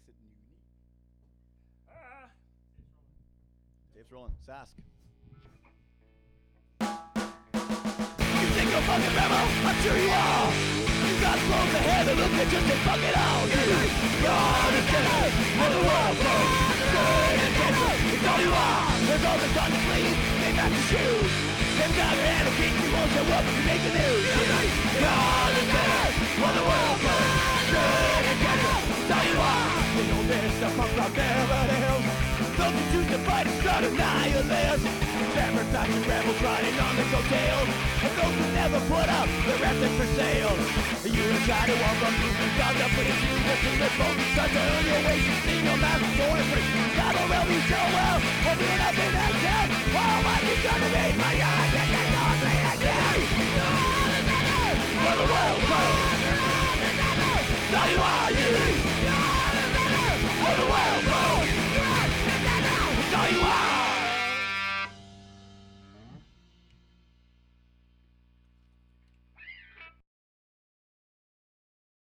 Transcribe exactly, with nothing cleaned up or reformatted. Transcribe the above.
exit Nuni. Ah. Tape's rolling. Sask. You think you're fucking rebel? I'm sure you are. You got blown to hell and look at just and fuck it all. You're the center of the world. Good and gentle, it's all you are. There's all the done to please, they back to shoes. Them down your hand, king, you won't show up, you make the news. You're the center of the world. Good and gentle, it's all you are. You know there's a punk rock Beverly Hills. Those who choose to fight and start annihilate. Never fashion rebels riding on the coattails. And those who never put up their ethics for sale. You have tried to walk on through the stars up with you. Listen to both and start to earn your ways. See your mouth and door and free. God will help you so well. Opening up in that town. Oh, what you gonna be? My God, I can't get no great again. For the world, for the world. So you are, you.